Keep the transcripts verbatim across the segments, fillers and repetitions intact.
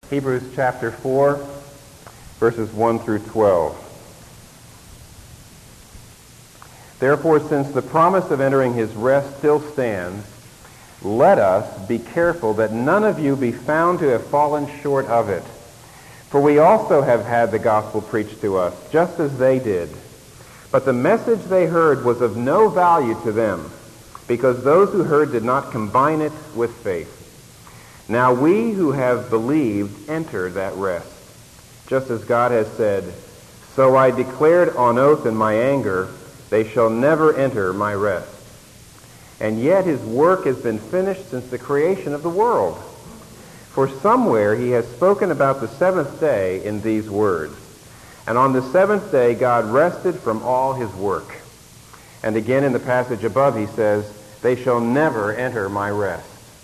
Hebrews chapter four, verses one through twelve. Therefore, since the promise of entering his rest still stands, let us be careful that none of you be found to have fallen short of it. For we also have had the gospel preached to us, just as they did. But the message they heard was of no value to them, because those who heard did not combine it with faith. Now we who have believed enter that rest, just as God has said, "So I declared on oath in my anger, they shall never enter my rest." And yet his work has been finished since the creation of the world. For somewhere he has spoken about the seventh day in these words, "And on the seventh day God rested from all his work." And again in the passage above he says, "They shall never enter my rest."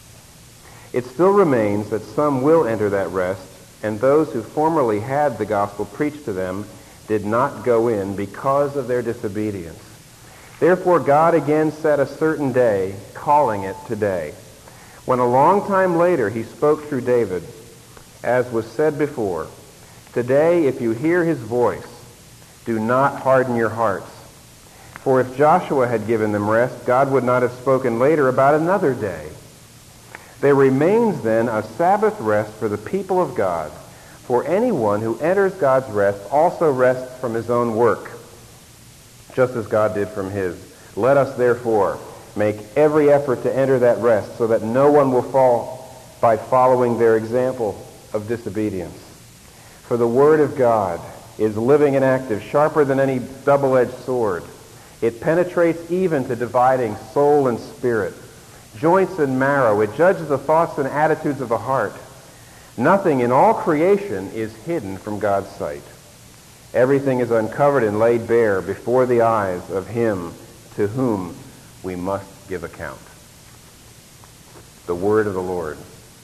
It still remains that some will enter that rest, and those who formerly had the gospel preached to them did not go in because of their disobedience. Therefore God again set a certain day, calling it today, when a long time later he spoke through David, as was said before, "Today if you hear his voice, do not harden your hearts." For if Joshua had given them rest, God would not have spoken later about another day. There remains then a Sabbath rest for the people of God. For anyone who enters God's rest also rests from his own work, just as God did from his. Let us therefore make every effort to enter that rest, so that no one will fall by following their example of disobedience. For the word of God is living and active, sharper than any double-edged sword. It penetrates even to dividing soul and spirit, joints and marrow. It judges the thoughts and attitudes of the heart. Nothing in all creation is hidden from God's sight. Everything is uncovered and laid bare before the eyes of him to whom we must give account. The word of the Lord.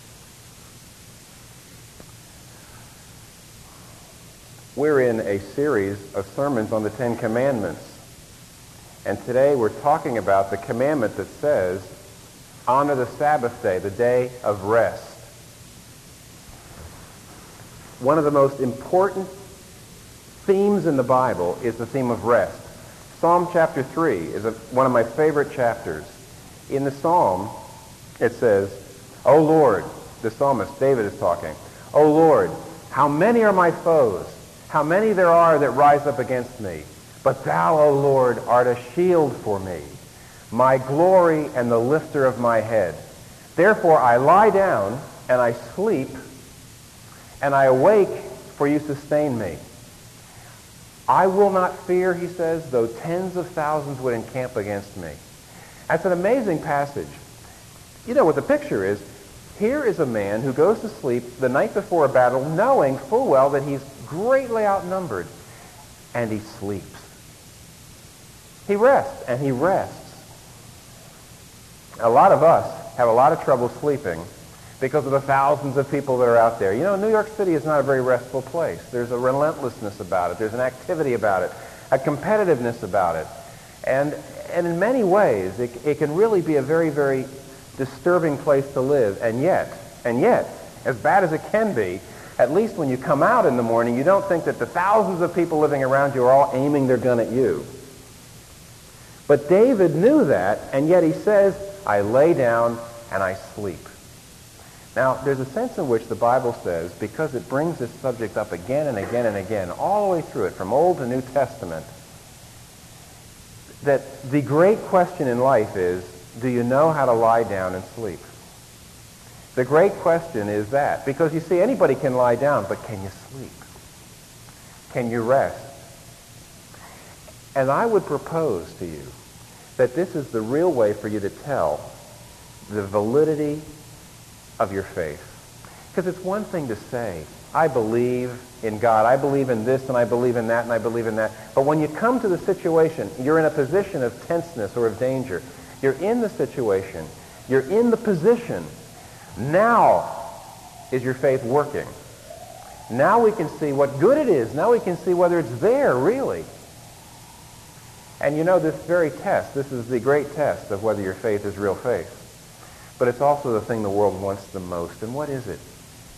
We're in a series of sermons on the Ten Commandments. And today we're talking about the commandment that says, honor the Sabbath day, the day of rest. One of the most important themes in the Bible is the theme of rest. Psalm chapter three is a, one of my favorite chapters. In the psalm, it says, "O Lord," the psalmist, David is talking, "O Lord, how many are my foes? How many there are that rise up against me? But thou, O Lord, art a shield for me, my glory and the lifter of my head. Therefore I lie down and I sleep, and I awake, for you sustain me. I will not fear," he says, "though tens of thousands would encamp against me." That's an amazing passage. You know what the picture is? Here is a man who goes to sleep the night before a battle, knowing full well that he's greatly outnumbered, and he sleeps. He rests, and he rests. A lot of us have a lot of trouble sleeping because of the thousands of people that are out there. You know, New York City is not a very restful place. There's a relentlessness about it. There's an activity about it, a competitiveness about it. And, and in many ways, it, it can really be a very, very disturbing place to live. And yet, and yet, as bad as it can be, at least when you come out in the morning, you don't think that the thousands of people living around you are all aiming their gun at you. But David knew that, and yet he says, "I lay down and I sleep." Now, there's a sense in which the Bible says, because it brings this subject up again and again and again, all the way through it, from Old to New Testament, that the great question in life is, do you know how to lie down and sleep? The great question is that, because you see, anybody can lie down, but can you sleep? Can you rest? And I would propose to you that this is the real way for you to tell the validity of your faith. Because it's one thing to say, I believe in God, I believe in this, and I believe in that, and I believe in that. But when you come to the situation, you're in a position of tenseness or of danger. You're in the situation. You're in the position. Now is your faith working. Now we can see what good it is. Now we can see whether it's there, really. And you know, this very test, this is the great test of whether your faith is real faith. But it's also the thing the world wants the most. And what is it?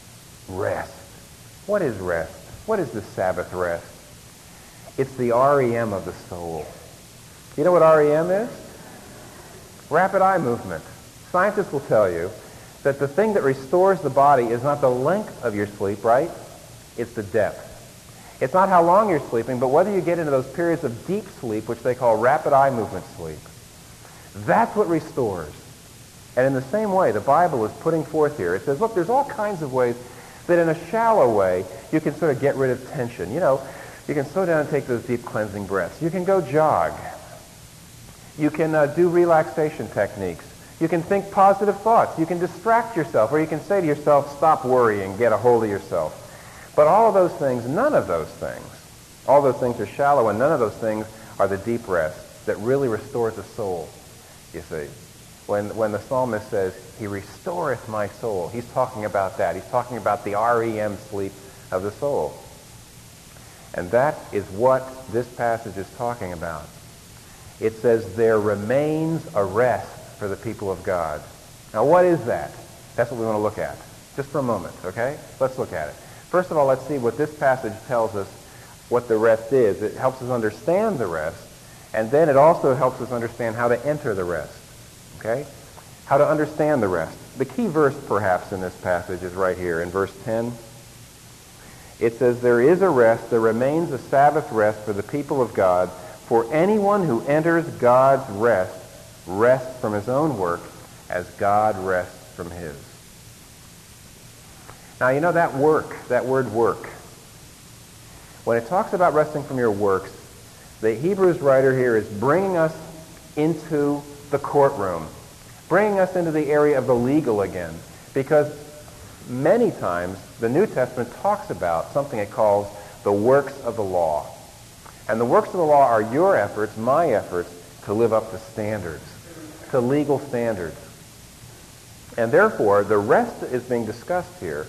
Rest. What is rest? What is the Sabbath rest? It's the R E M of the soul. You know what R E M is? Rapid eye movement. Scientists will tell you that the thing that restores the body is not the length of your sleep, right? It's the depth. It's not how long you're sleeping, but whether you get into those periods of deep sleep, which they call rapid eye movement sleep. That's what restores. And in the same way, the Bible is putting forth here, it says, look, there's all kinds of ways that in a shallow way, you can sort of get rid of tension. You know, you can slow down and take those deep cleansing breaths. You can go jog. You can uh, do relaxation techniques. You can think positive thoughts. You can distract yourself, or you can say to yourself, stop worrying, get a hold of yourself. But all of those things, none of those things, all those things are shallow, and none of those things are the deep rest that really restores the soul, you see. When, when the psalmist says, he restoreth my soul, he's talking about that. He's talking about the R E M sleep of the soul. And that is what this passage is talking about. It says, there remains a rest for the people of God. Now, what is that? That's what we want to look at. Just for a moment, okay? Let's look at it. First of all, let's see what this passage tells us what the rest is. It helps us understand the rest, and then it also helps us understand how to enter the rest. Okay? How to understand the rest. The key verse, perhaps, in this passage is right here in verse ten. It says, there is a rest, there remains a Sabbath rest for the people of God. For anyone who enters God's rest rests from his own work as God rests from his. Now, you know that work, that word work, when it talks about resting from your works, the Hebrews writer here is bringing us into the courtroom, bringing us into the area of the legal again, because many times the New Testament talks about something it calls the works of the law. And the works of the law are your efforts, my efforts, to live up to standards, to legal standards. And therefore, the rest that is being discussed here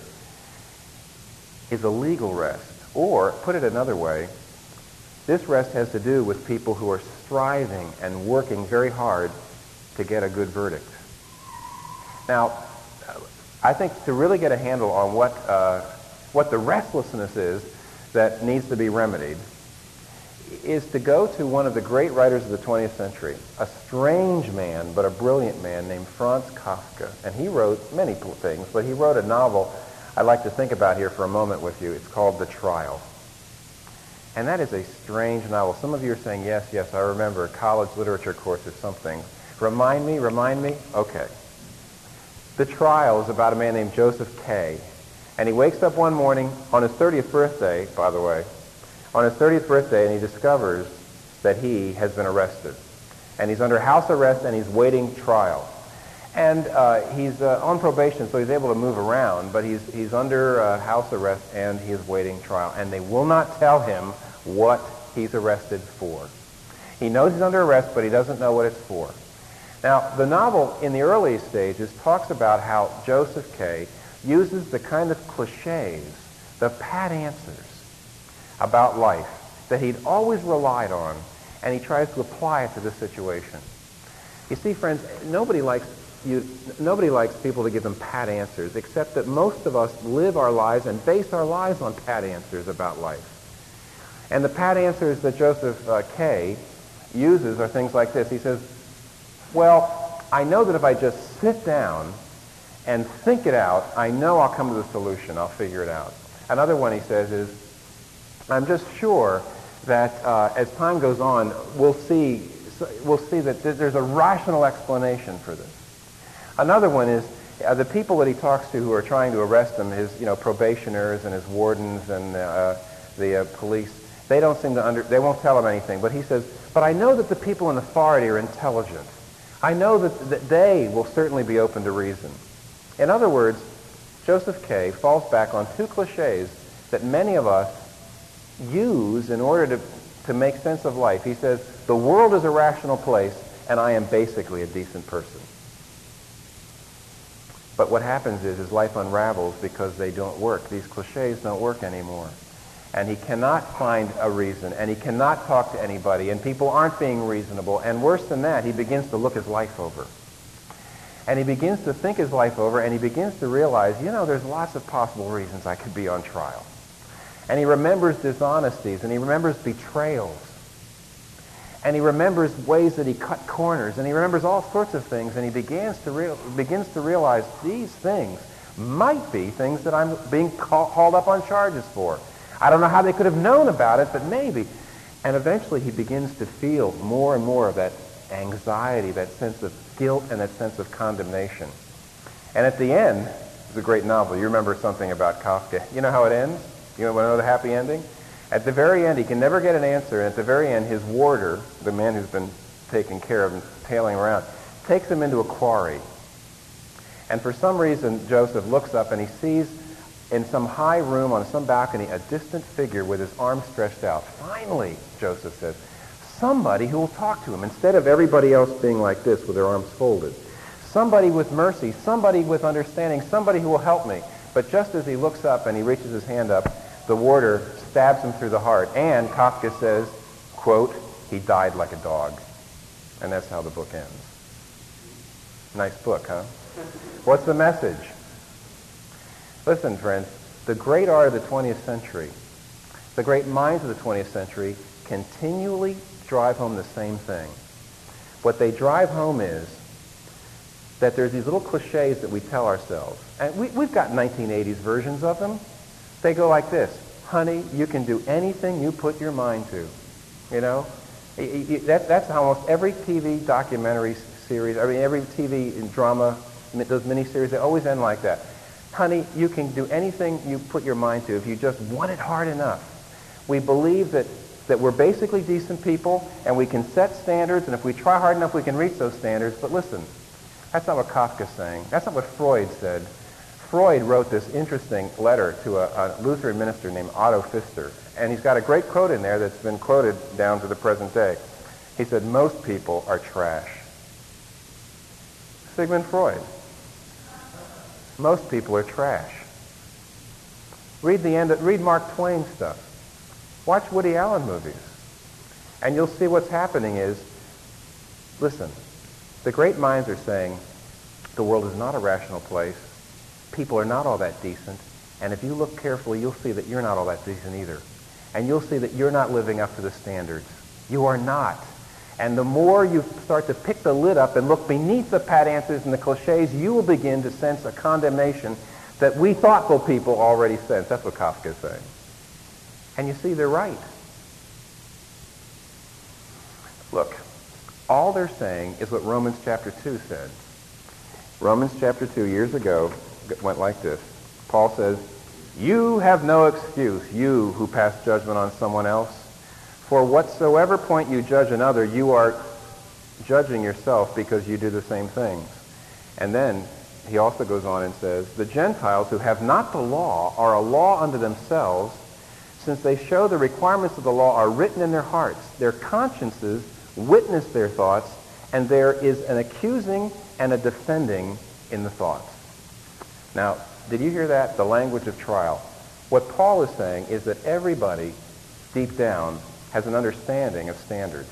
is a legal rest. Or, put it another way, this rest has to do with people who are striving and working very hard to get a good verdict. Now, I think to really get a handle on what, uh, what the restlessness is that needs to be remedied is to go to one of the great writers of the twentieth century, a strange man, but a brilliant man named Franz Kafka. And he wrote many things, but he wrote a novel I'd like to think about here for a moment with you. It's called The Trial. And that is a strange novel. Some of you are saying, yes, yes, I remember a college literature course or something. Remind me, remind me? Okay. The Trial is about a man named Joseph K. And he wakes up one morning on his thirtieth birthday, by the way, on his thirtieth birthday, and he discovers that he has been arrested. And he's under house arrest, and he's waiting trial. And uh, he's uh, on probation, so he's able to move around, but he's, he's under uh, house arrest, and he is waiting trial. And they will not tell him what he's arrested for. He knows he's under arrest, but he doesn't know what it's for. Now, the novel, in the early stages, talks about how Joseph K. uses the kind of cliches, the pat answers about life that he'd always relied on, and he tries to apply it to this situation. You see, friends, nobody likes you, nobody likes people to give them pat answers, except that most of us live our lives and base our lives on pat answers about life. And the pat answers that Joseph uh, K. uses are things like this. He says, well, I know that if I just sit down and think it out, I know I'll come to the solution. I'll figure it out. Another one he says is, I'm just sure that uh, as time goes on, we'll see, we'll see that th- there's a rational explanation for this. Another one is uh, the people that he talks to who are trying to arrest him, his you know probationers and his wardens and uh, the uh, police, they don't seem to under, they won't tell him anything. But he says, but I know that the people in authority are intelligent. I know that, that they will certainly be open to reason. In other words, Joseph K. falls back on two cliches that many of us use in order to, to make sense of life. He says, the world is a rational place, and I am basically a decent person. But what happens is his life unravels because they don't work. These cliches don't work anymore. And he cannot find a reason, and he cannot talk to anybody, and people aren't being reasonable. And worse than that, he begins to look his life over. And he begins to think his life over, and he begins to realize, you know, there's lots of possible reasons I could be on trial. And he remembers dishonesties, and he remembers betrayals. And he remembers ways that he cut corners, and he remembers all sorts of things, and he begins to, real, begins to realize these things might be things that I'm being call, hauled up on charges for. I don't know how they could have known about it, but maybe. And eventually he begins to feel more and more of that anxiety, that sense of guilt, and that sense of condemnation. And at the end, it's a great novel. You remember something about Kafka. You know how it ends? You want to know the happy ending? At the very end, he can never get an answer, and at the very end, his warder, the man who's been taken care of and tailing around, takes him into a quarry. And for some reason, Joseph looks up and he sees in some high room on some balcony a distant figure with his arms stretched out. Finally, Joseph says, somebody who will talk to him instead of everybody else being like this with their arms folded. Somebody with mercy, somebody with understanding, somebody who will help me. But just as he looks up and he reaches his hand up, the warder stabs him through the heart. And Kafka says, quote, he died like a dog. And that's how the book ends. Nice book, huh? What's the message? Listen, friends, the great art of the twentieth century, the great minds of the twentieth century continually drive home the same thing. What they drive home is that there's these little cliches that we tell ourselves. And we, we've got nineteen eighties versions of them. They go like this. Honey, you can do anything you put your mind to. You know? That, that's how almost every T V documentary series, I mean, every T V drama, those miniseries, they always end like that. Honey, you can do anything you put your mind to if you just want it hard enough. We believe that, that we're basically decent people, and we can set standards, and if we try hard enough, we can reach those standards. But listen, that's not what Kafka's saying. That's not what Freud said. Freud wrote this interesting letter to a, a Lutheran minister named Otto Pfister, and he's got a great quote in there that's been quoted down to the present day. He said, most people are trash. Sigmund Freud. Most people are trash. Read the end of, read Mark Twain stuff. Watch Woody Allen movies. And you'll see what's happening is, listen, the great minds are saying the world is not a rational place. People are not all that decent. And if you look carefully, you'll see that you're not all that decent either. And you'll see that you're not living up to the standards. You are not. And the more you start to pick the lid up and look beneath the pat answers and the cliches, you will begin to sense a condemnation that we thoughtful people already sense. That's what Kafka is saying. And you see, they're right. Look, all they're saying is what Romans chapter two said. Romans chapter two, years ago, went like this. Paul says, you have no excuse, you who pass judgment on someone else. For whatsoever point you judge another, you are judging yourself because you do the same things. And then he also goes on and says, the Gentiles who have not the law are a law unto themselves, since they show the requirements of the law are written in their hearts. Their consciences witness their thoughts, and there is an accusing and a defending in the thoughts. Now, did you hear that? The language of trial. What Paul is saying is that everybody, deep down, has an understanding of standards.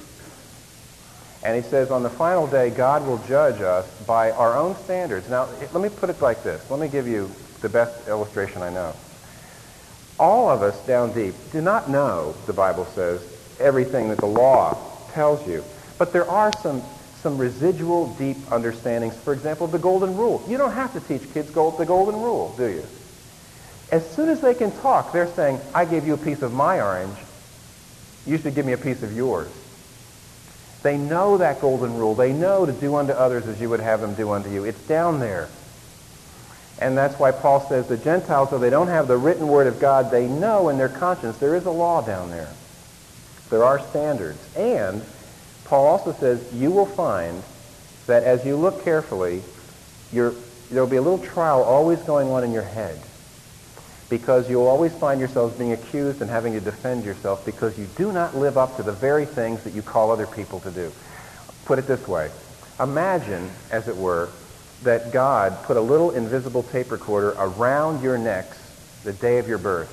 And he says on the final day, God will judge us by our own standards. Now, let me put it like this. Let me give you the best illustration I know. All of us down deep do not know, the Bible says, everything that the law tells you. But there are some, some residual deep understandings. For example, the golden rule. You don't have to teach kids gold, the golden rule, do you? As soon as they can talk, they're saying, I gave you a piece of my orange. You should give me a piece of yours. They know that golden rule. They know to do unto others as you would have them do unto you. It's down there. And that's why Paul says the Gentiles, though they don't have the written word of God, they know in their conscience there is a law down there. There are standards. And Paul also says you will find that as you look carefully, you're, there will be a little trial always going on in your head, because you'll always find yourselves being accused and having to defend yourself because you do not live up to the very things that you call other people to do. Put it this way. Imagine, as it were, that God put a little invisible tape recorder around your necks the day of your birth.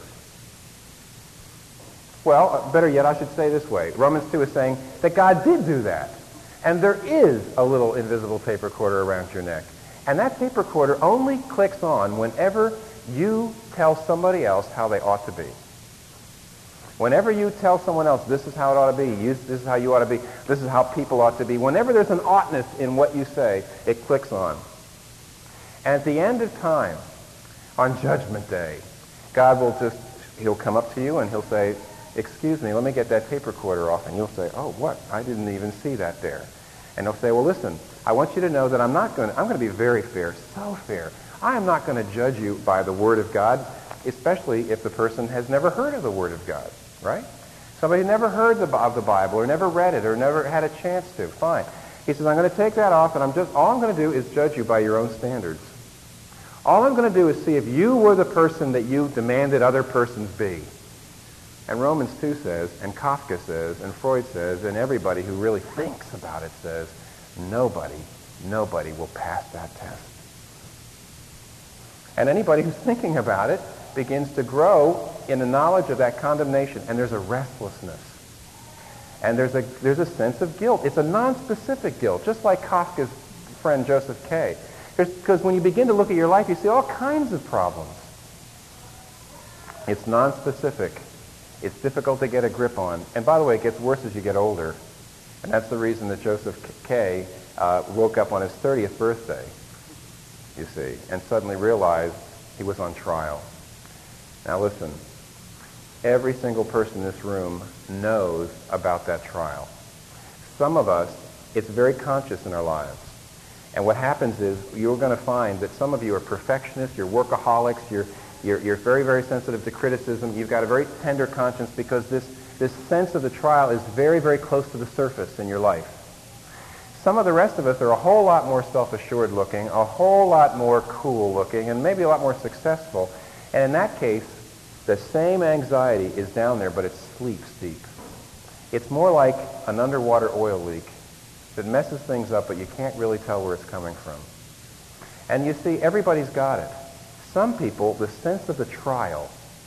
Well, better yet, I should say this way. Romans two is saying that God did do that. And there is a little invisible tape recorder around your neck. And that tape recorder only clicks on whenever you tell somebody else how they ought to be. Whenever you tell someone else, this is how it ought to be, you, this is how you ought to be, this is how people ought to be, whenever there's an oughtness in what you say, it clicks on. And at the end of time, on Judgment Day, God will just, he'll come up to you and he'll say, excuse me, let me get that tape recorder off. And you'll say, oh, what? I didn't even see that there. And he'll say, well, listen, I want you to know that I'm not going to, I'm going to be very fair, so fair. I am not going to judge you by the Word of God, especially if the person has never heard of the Word of God, right? Somebody never heard the, of the Bible or never read it or never had a chance to. Fine. He says, I'm going to take that off, and I'm just, all I'm going to do is judge you by your own standards. All I'm going to do is see if you were the person that you demanded other persons be. And Romans two says, and Kafka says, and Freud says, and everybody who really thinks about it says, nobody, nobody will pass that test. And anybody who's thinking about it begins to grow in the knowledge of that condemnation, and there's a restlessness. And there's a, there's a sense of guilt. It's a non-specific guilt, just like Kafka's friend Joseph K. Because when you begin to look at your life, you see all kinds of problems. It's non-specific. It's difficult to get a grip on. And by the way, it gets worse as you get older. And that's the reason that Joseph K. Uh, woke up on his thirtieth birthday, you see, and suddenly realized he was on trial. Now listen, every single person in this room knows about that trial. Some of us, it's very conscious in our lives. And what happens is you're going to find that some of you are perfectionists, you're workaholics, you're, you're, you're very, very sensitive to criticism. You've got a very tender conscience because this, this sense of the trial is very, very close to the surface in your life. Some of the rest of us are a whole lot more self-assured looking, a whole lot more cool looking, and maybe a lot more successful. And in that case, the same anxiety is down there, but it sleeps deep. It's more like an underwater oil leak that messes things up, but you can't really tell where it's coming from. And you see, everybody's got it. Some people, the sense of the trial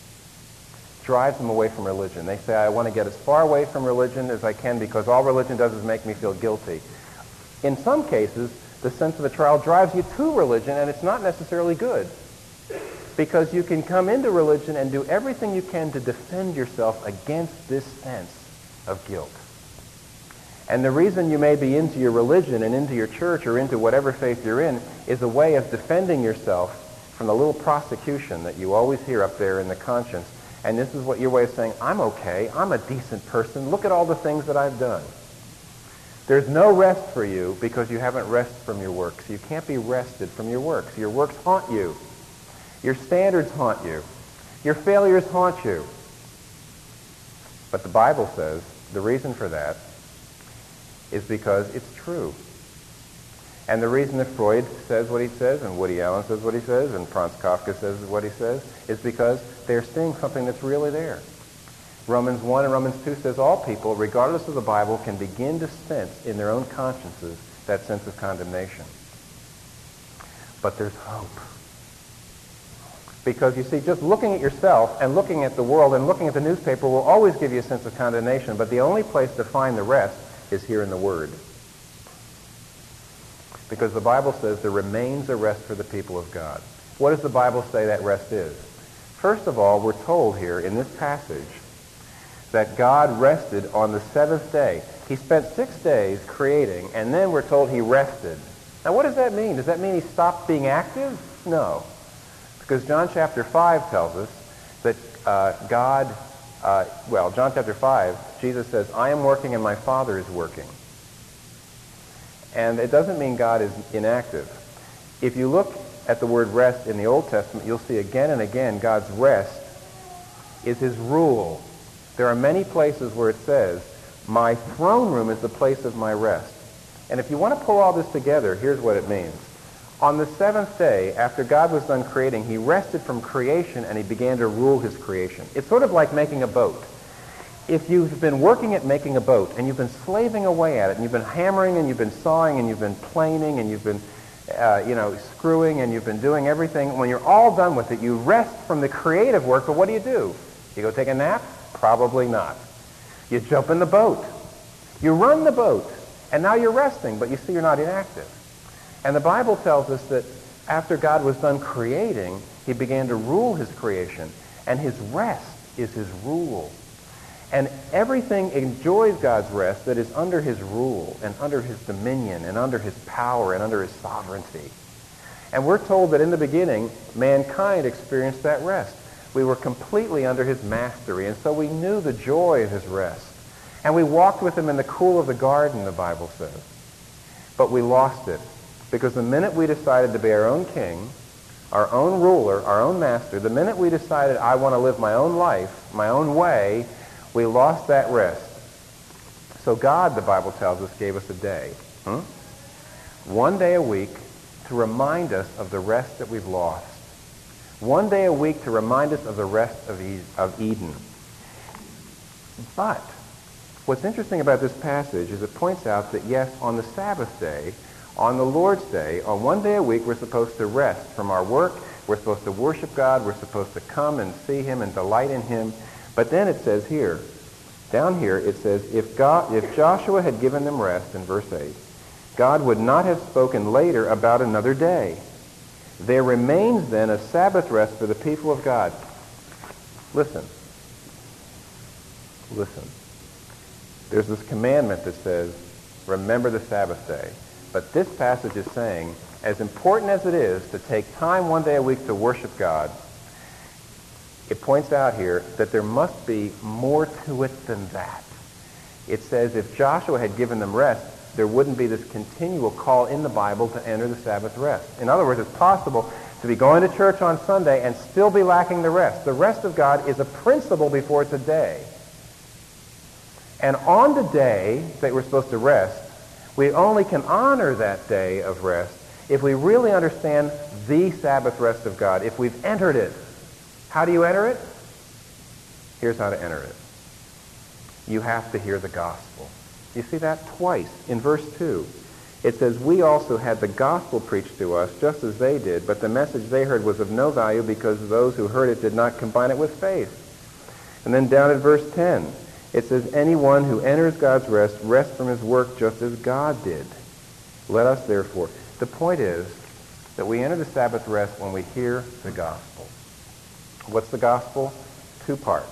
drives them away from religion. They say, I want to get as far away from religion as I can because all religion does is make me feel guilty. In some cases, the sense of the trial drives you to religion, and it's not necessarily good. Because you can come into religion and do everything you can to defend yourself against this sense of guilt. And the reason you may be into your religion and into your church or into whatever faith you're in is a way of defending yourself from the little prosecution that you always hear up there in the conscience. And this is what your way of saying, I'm okay, I'm a decent person, look at all the things that I've done. There's no rest for you because you haven't rested from your works. You can't be rested from your works. Your works haunt you. Your standards haunt you. Your failures haunt you. But the Bible says the reason for that is because it's true. And the reason that Freud says what he says, and Woody Allen says what he says, and Franz Kafka says what he says, is because they're seeing something that's really there. Romans one and Romans two says all people, regardless of the Bible, can begin to sense in their own consciences that sense of condemnation. But there's hope. Because you see, just looking at yourself and looking at the world and looking at the newspaper will always give you a sense of condemnation, but the only place to find the rest is here in the Word. Because the Bible says there remains a rest for the people of God. What does the Bible say that rest is? First of all, we're told here in this passage that God rested on the seventh day. He spent six days creating, and then we're told he rested. Now what does that mean? Does that mean he stopped being active? No. Because John chapter five tells us that uh, God, uh, well, John chapter five, Jesus says, I am working and my Father is working. And it doesn't mean God is inactive. If you look at the word rest in the Old Testament, you'll see again and again God's rest is his rule. There are many places where it says, my throne room is the place of my rest. And if you want to pull all this together, here's what it means. On the seventh day, after God was done creating, he rested from creation and he began to rule his creation. It's sort of like making a boat. If you've been working at making a boat and you've been slaving away at it and you've been hammering and you've been sawing and you've been planing and you've been uh, you know, screwing and you've been doing everything, when you're all done with it, you rest from the creative work, but what do you do? You go take a nap? Probably not. You jump in the boat. You run the boat. And now you're resting, but you see you're not inactive. And the Bible tells us that after God was done creating, he began to rule his creation. And his rest is his rule. And everything enjoys God's rest that is under his rule and under his dominion and under his power and under his sovereignty. And we're told that in the beginning, mankind experienced that rest. We were completely under his mastery, and so we knew the joy of his rest. And we walked with him in the cool of the garden, the Bible says. But we lost it, because the minute we decided to be our own king, our own ruler, our own master, the minute we decided I want to live my own life, my own way, we lost that rest. So God, the Bible tells us, gave us a day. Hmm? One day a week to remind us of the rest that we've lost. One day a week to remind us of the rest of, e- of Eden. But what's interesting about this passage is it points out that, yes, on the Sabbath day, on the Lord's day, on one day a week, we're supposed to rest from our work. We're supposed to worship God. We're supposed to come and see him and delight in him. But then it says here, down here, it says, if God, if Joshua had given them rest, in verse eight, God would not have spoken later about another day. There remains then a Sabbath rest for the people of God. Listen. Listen. There's this commandment that says, remember the Sabbath day. But this passage is saying, as important as it is to take time one day a week to worship God, it points out here that there must be more to it than that. It says if Joshua had given them rest, there wouldn't be this continual call in the Bible to enter the Sabbath rest. In other words, it's possible to be going to church on Sunday and still be lacking the rest. The rest of God is a principle before it's a day. And on the day that we're supposed to rest, we only can honor that day of rest if we really understand the Sabbath rest of God, if we've entered it. How do you enter it? Here's how to enter it. You have to hear the gospel. You see that twice in verse two. It says, we also had the gospel preached to us just as they did, but the message they heard was of no value because those who heard it did not combine it with faith. And then down at verse ten, it says, anyone who enters God's rest rests from his work just as God did. Let us therefore. The point is that we enter the Sabbath rest when we hear the gospel. What's the gospel? Two parts.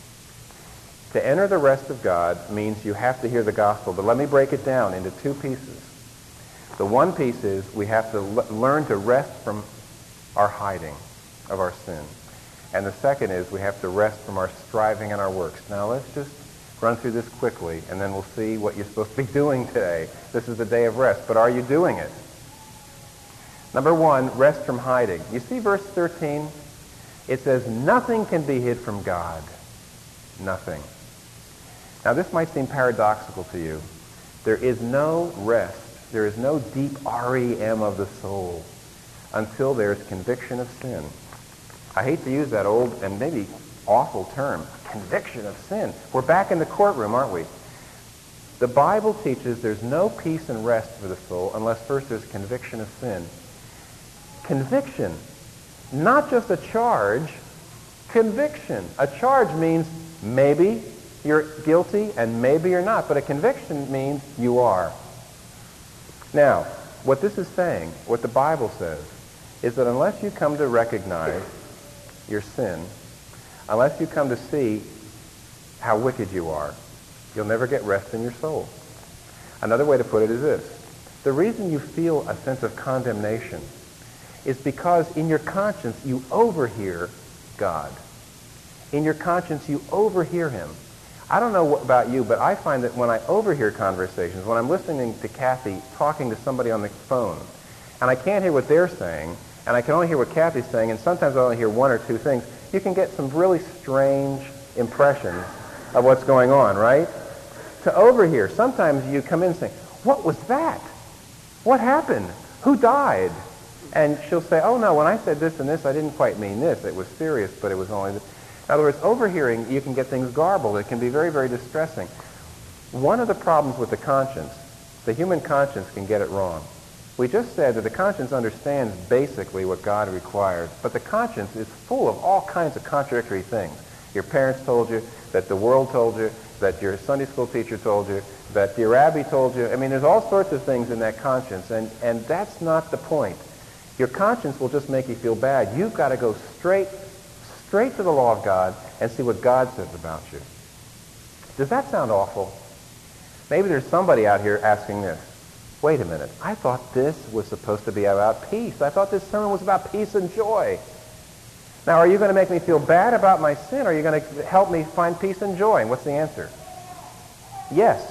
To enter the rest of God means you have to hear the gospel, but let me break it down into two pieces. The one piece is we have to l- learn to rest from our hiding of our sin. And the second is we have to rest from our striving and our works. Now let's just run through this quickly, and then we'll see what you're supposed to be doing today. This is the day of rest, but are you doing it? Number one, rest from hiding. You see verse thirteen? It says, nothing can be hid from God. Nothing. Now this might seem paradoxical to you. There is no rest. There is no deep R E M of the soul until there's conviction of sin. I hate to use that old and maybe awful term, conviction of sin. We're back in the courtroom, aren't we? The Bible teaches there's no peace and rest for the soul unless first there's conviction of sin. Conviction. Not just a charge, conviction. A charge means maybe you're guilty and maybe you're not, but a conviction means you are. Now, what this is saying, what the Bible says, is that unless you come to recognize your sin, unless you come to see how wicked you are, you'll never get rest in your soul. Another way to put it is this. The reason you feel a sense of condemnation is because in your conscience you overhear God. In your conscience you overhear him. I don't know what about you, but I find that when I overhear conversations, when I'm listening to Kathy talking to somebody on the phone, and I can't hear what they're saying, and I can only hear what Kathy's saying, and sometimes I only hear one or two things, you can get some really strange impressions of what's going on, right? To overhear, sometimes you come in saying, what was that? What happened? Who died? And she'll say, oh no, when I said this and this, I didn't quite mean this. It was serious, but it was only this. In other words, overhearing, you can get things garbled. It can be very, very distressing. One of the problems with the conscience, the human conscience can get it wrong. We just said that the conscience understands basically what God requires, but the conscience is full of all kinds of contradictory things. Your parents told you, that the world told you, that your Sunday school teacher told you, that dear Abby told you. I mean, there's all sorts of things in that conscience, and, and that's not the point. Your conscience will just make you feel bad. You've got to go straight, straight to the law of God and see what God says about you. Does that sound awful? Maybe there's somebody out here asking this. Wait a minute. I thought this was supposed to be about peace. I thought this sermon was about peace and joy. Now, are you going to make me feel bad about my sin, or are you going to help me find peace and joy? And what's the answer? Yes.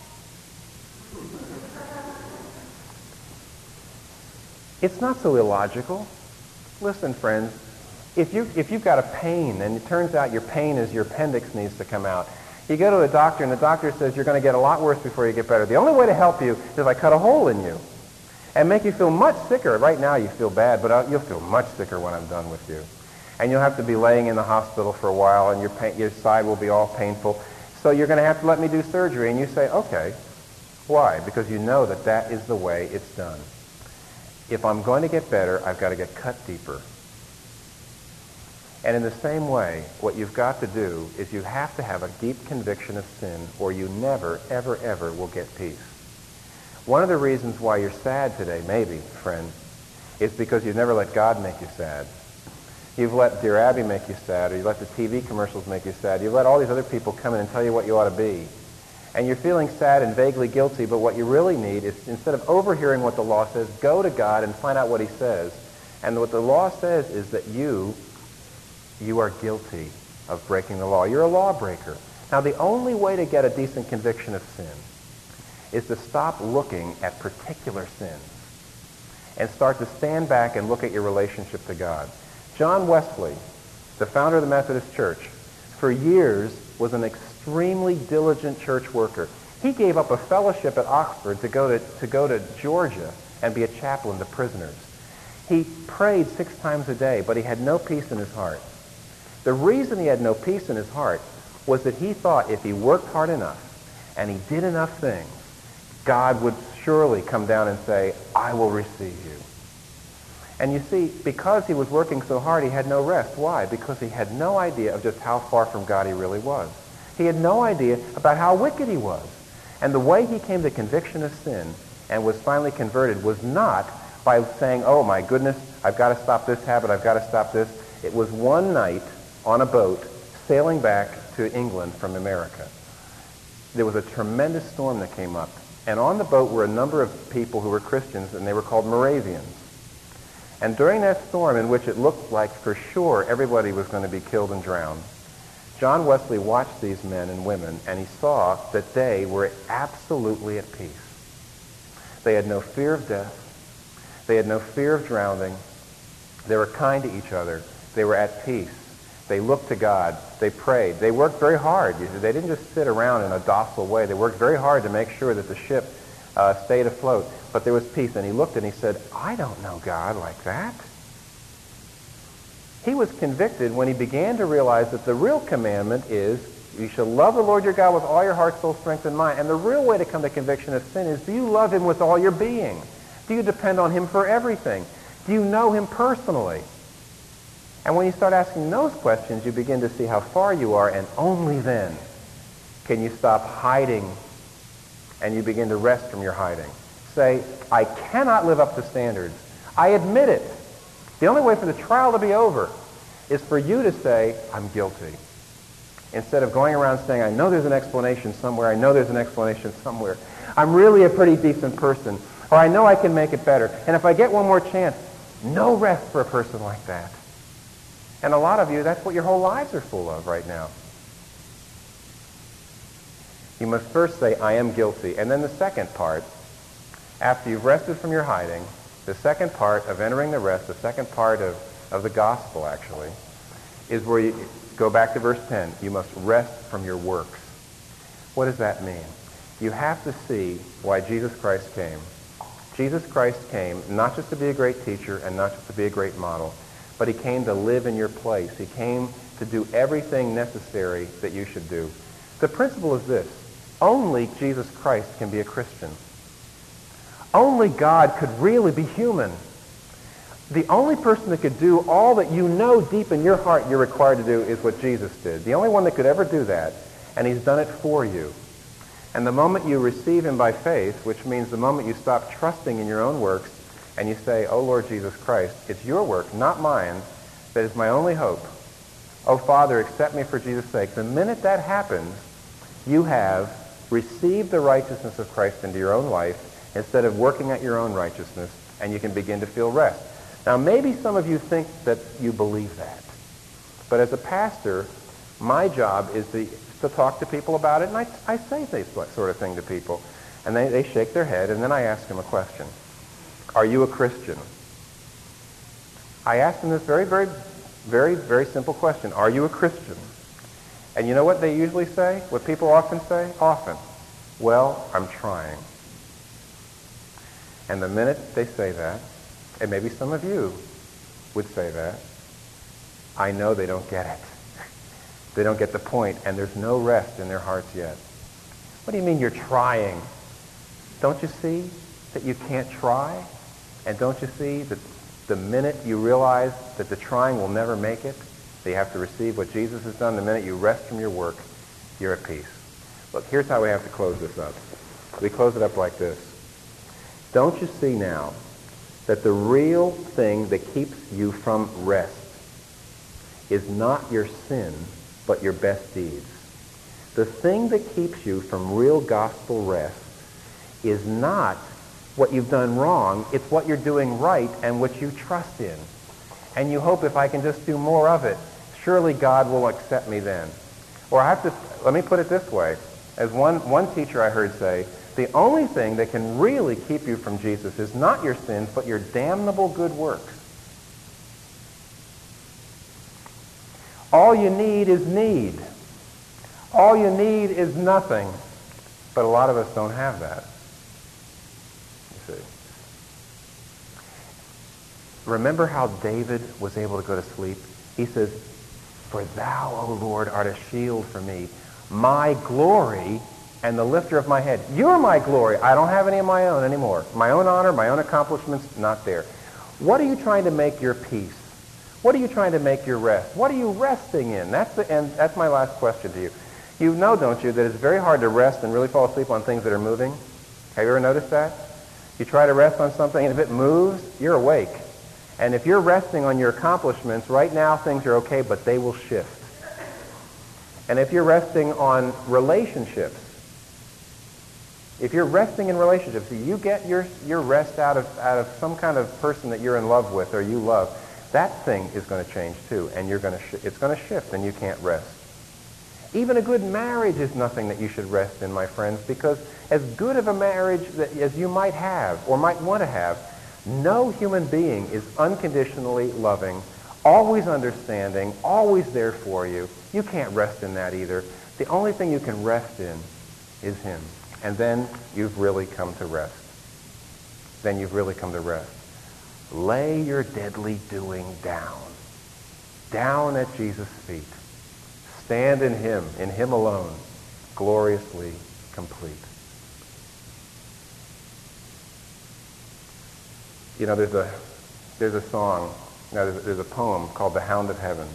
It's not so illogical. Listen, friends, if, you, if you've got a pain, and it turns out your pain is your appendix needs to come out, you go to a doctor, and the doctor says you're going to get a lot worse before you get better. The only way to help you is if I cut a hole in you and make you feel much sicker. Right now you feel bad, but you'll feel much sicker when I'm done with you. And you'll have to be laying in the hospital for a while, and your, pain, your side will be all painful. So you're going to have to let me do surgery. And you say, okay. Why? Because you know that that is the way it's done. If I'm going to get better, I've got to get cut deeper. And in the same way, what you've got to do is you have to have a deep conviction of sin, or you never, ever, ever will get peace. One of the reasons why you're sad today, maybe, friend, is because you've never let God make you sad. You've let Dear Abby make you sad, or you let the T V commercials make you sad. You've let all these other people come in and tell you what you ought to be. And you're feeling sad and vaguely guilty, but what you really need is, instead of overhearing what the law says, go to God and find out what he says. And what the law says is that you, you are guilty of breaking the law. You're a lawbreaker. Now, the only way to get a decent conviction of sin is to stop looking at particular sins and start to stand back and look at your relationship to God. John Wesley, the founder of the Methodist Church, for years was an extremely diligent church worker. He gave up a fellowship at Oxford to go to, to go to Georgia and be a chaplain to prisoners. He prayed six times a day, but he had no peace in his heart. The reason he had no peace in his heart was that he thought if he worked hard enough and he did enough things, God would surely come down and say, I will receive you. And you see, because he was working so hard, he had no rest. Why? Because he had no idea of just how far from God he really was. He had no idea about how wicked he was. And the way he came to conviction of sin and was finally converted was not by saying, oh my goodness, I've got to stop this habit, I've got to stop this. It was one night on a boat sailing back to England from America. There was a tremendous storm that came up. And on the boat were a number of people who were Christians, and they were called Moravians. And during that storm, in which it looked like for sure everybody was going to be killed and drowned, John Wesley watched these men and women, and he saw that they were absolutely at peace. They had no fear of death. They had no fear of drowning. They were kind to each other. They were at peace. They looked to God. They prayed. They worked very hard. They didn't just sit around in a docile way. They worked very hard to make sure that the ship uh, stayed afloat. But there was peace. And he looked and he said, I don't know God like that. He was convicted when he began to realize that the real commandment is you shall love the Lord your God with all your heart, soul, strength, and mind. And the real way to come to conviction of sin is, do you love him with all your being? Do you depend on him for everything? Do you know him personally? And when you start asking those questions, you begin to see how far you are, and only then can you stop hiding and you begin to rest from your hiding. Say, I cannot live up to standards. I admit it. The only way for the trial to be over is for you to say, I'm guilty. Instead of going around saying, I know there's an explanation somewhere, I know there's an explanation somewhere. I'm really a pretty decent person, or I know I can make it better. And if I get one more chance, no rest for a person like that. And a lot of you, that's what your whole lives are full of right now. You must first say, I am guilty. And then the second part, after you've rested from your hiding, the second part of entering the rest, the second part of, of the gospel, actually, is where you go back to verse ten. You must rest from your works. What does that mean? You have to see why Jesus Christ came. Jesus Christ came not just to be a great teacher and not just to be a great model, but he came to live in your place. He came to do everything necessary that you should do. The principle is this. Only Jesus Christ can be a Christian. Only God could really be human. The only person that could do all that you know deep in your heart you're required to do is what Jesus did. The only one that could ever do that, and he's done it for you. And the moment you receive him by faith, which means the moment you stop trusting in your own works and you say, "Oh Lord Jesus Christ, it's your work, not mine, that is my only hope. Oh Father, accept me for Jesus' sake." The minute that happens, you have received the righteousness of Christ into your own life instead of working at your own righteousness, and you can begin to feel rest. Now, maybe some of you think that you believe that. But as a pastor, my job is to, to talk to people about it, and I, I say this sort of thing to people. And they, they shake their head, and then I ask them a question. Are you a Christian? I ask them this very, very, very, very simple question. Are you a Christian? And you know what they usually say? What people often say? Often. Well, I'm trying. And the minute they say that, and maybe some of you would say that, I know they don't get it. They don't get the point, and there's no rest in their hearts yet. What do you mean you're trying? Don't you see that you can't try? And don't you see that the minute you realize that the trying will never make it, that you have to receive what Jesus has done, the minute you rest from your work, you're at peace. Look, here's how we have to close this up. We close it up like this. Don't you see now that the real thing that keeps you from rest is not your sin, but your best deeds? The thing that keeps you from real gospel rest is not what you've done wrong, it's what you're doing right and what you trust in. And you hope, if I can just do more of it, surely God will accept me then. Or I have to, let me put it this way. As one, one teacher I heard say, the only thing that can really keep you from Jesus is not your sins, but your damnable good works. All you need is need. All you need is nothing. But a lot of us don't have that. You see. Remember how David was able to go to sleep? He says, "For thou, O Lord, art a shield for me, my glory and the lifter of my head." You're my glory. I don't have any of my own anymore. My own honor, my own accomplishments, not there. What are you trying to make your peace? What are you trying to make your rest? What are you resting in? That's the end. That's my last question to you. You know, don't you, that it's very hard to rest and really fall asleep on things that are moving? Have you ever noticed that? You try to rest on something, and if it moves, you're awake. And if you're resting on your accomplishments, right now things are okay, but they will shift. And if you're resting on relationships, if you're resting in relationships, you get your, your rest out of, out of some kind of person that you're in love with or you love, that thing is going to change too, and you're going to sh- it's going to shift, and you can't rest. Even a good marriage is nothing that you should rest in, my friends, because as good of a marriage that, as you might have or might want to have, no human being is unconditionally loving, always understanding, always there for you. You can't rest in that either. The only thing you can rest in is him. And then you've really come to rest. Then you've really come to rest. Lay your deadly doing down. Down at Jesus' feet. Stand in him, in him alone, gloriously complete. You know, there's a there's a song, no, there's, there's a poem called "The Hound of Heaven."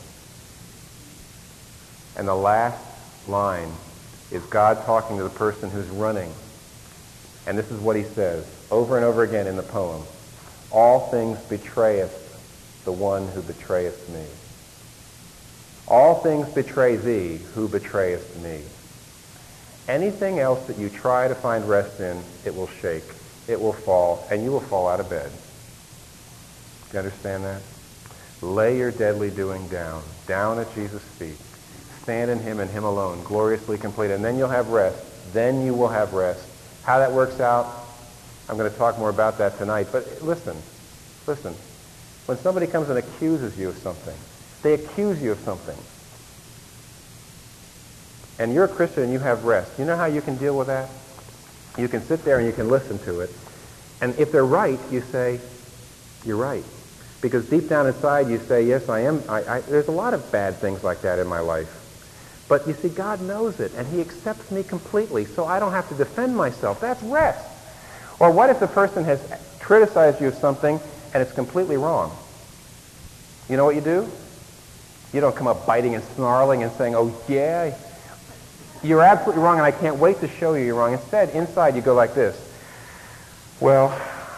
And the last line is God talking to the person who's running. And this is what he says over and over again in the poem. "All things betrayeth the one who betrayeth me. All things betray thee who betrayest me." Anything else that you try to find rest in, it will shake, it will fall, and you will fall out of bed. Do you understand that? Lay your deadly doing down, down at Jesus' feet. Stand in him and him alone, gloriously complete, and then you'll have rest. Then you will have rest. How that works out, I'm going to talk more about that tonight. But listen, listen. When somebody comes and accuses you of something, they accuse you of something, and you're a Christian and you have rest, you know how you can deal with that? You can sit there and you can listen to it, and if they're right, you say, "You're right." Because deep down inside you say, "Yes, I am. I, I, there's a lot of bad things like that in my life." But you see, God knows it, and he accepts me completely, so I don't have to defend myself. That's rest. Or what if the person has criticized you of something and it's completely wrong? You know what you do? You don't come up biting and snarling and saying, "Oh, yeah." you're absolutely wrong, and I can't wait to show you you're wrong. Instead, inside you go like this. Well,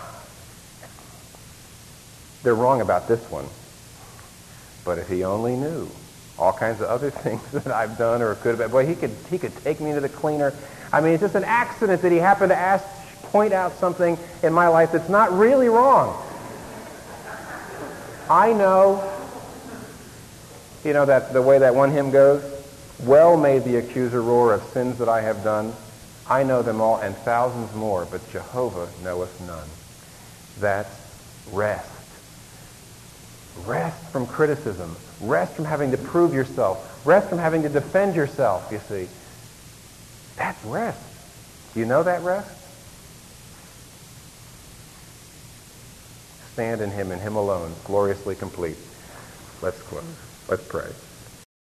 they're wrong about this one. But if he only knew all kinds of other things that I've done or could have been, boy, he could, he could take me to the cleaner. I mean, it's just an accident that he happened to ask, point out something in my life that's not really wrong. I know, you know, that the way that one hymn goes, well may the accuser roar of sins that I have done. I know them all and thousands more, but Jehovah knoweth none. That's rest. Rest from criticism. Rest from having to prove yourself. Rest from having to defend yourself, you see. That's rest. Do you know that rest? Stand in him and him alone, gloriously complete. Let's close. Let's pray.